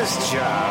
this job.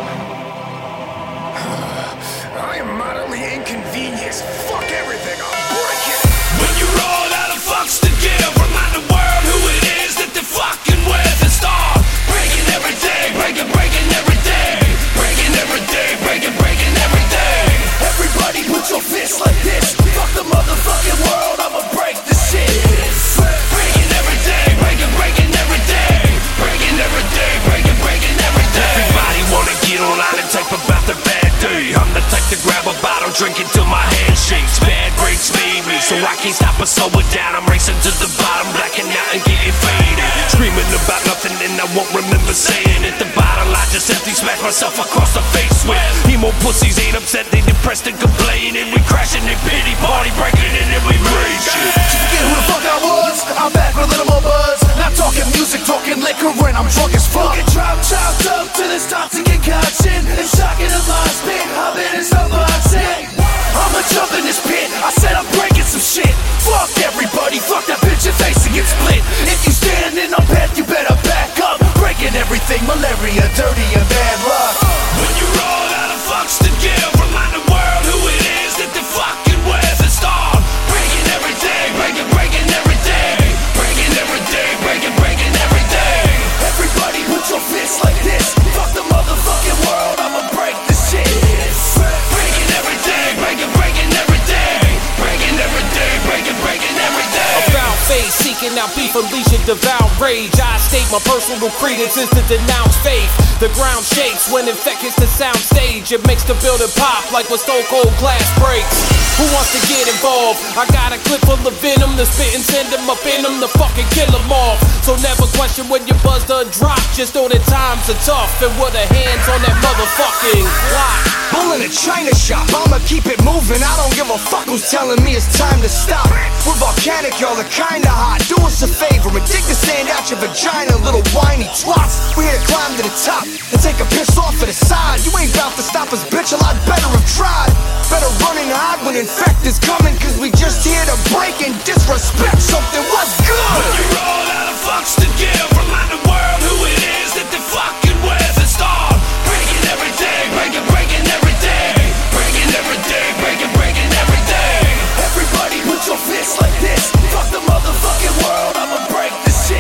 I am moderately inconvenienced. Fuck everything, I'll break it. When you roll out of fucks to give, remind the world who it is that they're fucking with and start breaking everything, breaking everything, breaking everything, breaking everything. Everybody put your fists like this. Fuck the motherfucking world, I'ma break this shit. Breaking everything, breaking everything, breaking everything, breaking everything. Everybody wanna get online and type about their bad day. I'm the type to grab a bottle, drink it till my hand shakes. Bad breaks made me, so I can't stop or slow it down. I'm racing to the bottom, blacking out and getting faded. Screaming about nothing and I won't remember saying it. The bottle I just empty, smash myself across the face with. Emo pussies ain't upset, they depressed and complaining. We crashing in pity party, breaking it and we rage it. Did you forget who the fuck I was? I'm back with a little more buzz. Not talking music, talking liquor, and I'm drunk as fuck. Get chopped up to this toxic concoction. And shocking the line spit, I've been in some boxing. I'ma jump in this pit, I said I'm breaking some shit. Fuck everybody, fuck that bitch, your face and get split. If you stand in our path, you better back up. Breaking everything, malaria, dirty and bad luck. When you roll out of fucks to give, remind the world who it is that they're fucking with and start breaking everything, breaking everything, breaking everything, breaking everything. Everybody put your fists like this. Fuck the motherfucking world, I'ma break this shit. Breaking everything, breaking everything, breaking everything, breaking everything. About face, seeking out beef, unleashing devout rage. I state my personal credence is to denounce faith. The ground shakes when infect hits the sound stage. It makes the building pop like when Stone Cold glass breaks. Who wants to get involved? I got a clip full of venom to spit and send them up in them to fucking kill them off. So never question when your buzz done drop. Just know that times are tough and with the hands on that motherfucking clock. Bull in a China shop, I'ma keep it moving. I don't give a fuck who's telling me it's time to stop. We're volcanic, y'all are kinda hot. Do us a favor and dig the sand out your vagina, little whiny twats. We're here to climb to the top and take a piss off at the side. You ain't about to stop us, bitch, a lot better have tried. Better run and hide when infect is coming, cause we just here to break and disrespect something. What's good? When you roll out of fucks to give, remind the world who it is that they're fucking with and start breaking everything, breaking everything, breaking everything, breaking everything. Everybody put your fists like this. Fuck the motherfucking world, I'ma break this shit.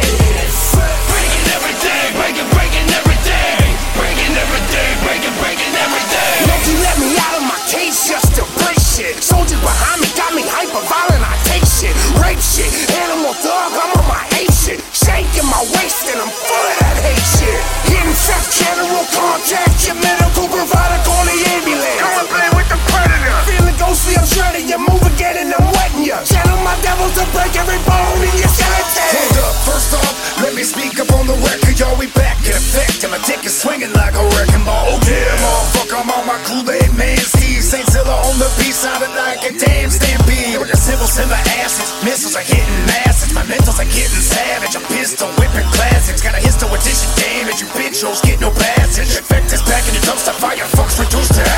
Breaking everything, breaking everything, breaking everything, breaking everything. Loki let me out of my cage just to break shit. Soldiers behind me got me hyper violent, I take shit. Rape shit, animal thug, I'm on my hate shit. Shank in my waist and I'm full of that hate shit. Infect general contact, your medical provider, call the ambulance. Come and play with the predator. Feeling ghostly, I'm shredding you, move again and I'm wetting you. Channel my devil to break every bone in your skeleton. Hold up, first off, let me speak up on the record. Yo, we back in effect, and my dick is swinging like a wrecking ball. Oh yeah, motherfucker, I'm on my Kool-Aid man. Steve St. Zilla on the beat, sounding like a damn stampede. With the simple acids, missiles are hitting masses. My mentals are getting savage. I'm pistol whipping classics. Got a histo edition damage. You bitch hoes get no passage. Infect is back in the dumpster. Fire folks reduced to